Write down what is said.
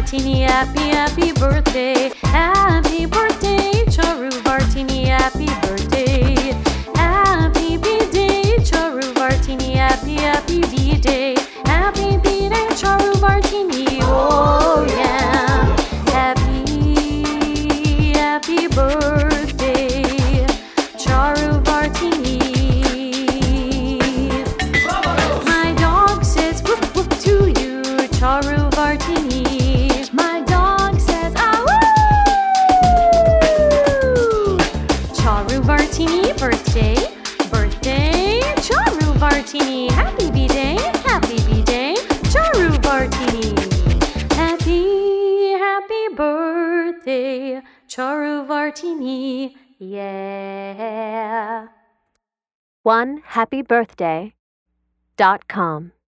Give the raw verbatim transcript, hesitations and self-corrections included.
Vartini, happy, happy birthday. Happy birthday, Charu Vartini, happy birthday. Happy B-Day, Charu Vartini, happy, happy B-Day. Happy B-Day, Charu Vartini, oh yeah. Happy, happy birthday, Charu Vartini. My dog says woof woof to you, Charu Vartini. My dog says ah woo! Charu Vartini, birthday, birthday, Charu Vartini. Happy B-Day, happy B-Day, Charu Vartini. Happy, happy birthday, Charu Vartini, yeah. one happy birthday dot com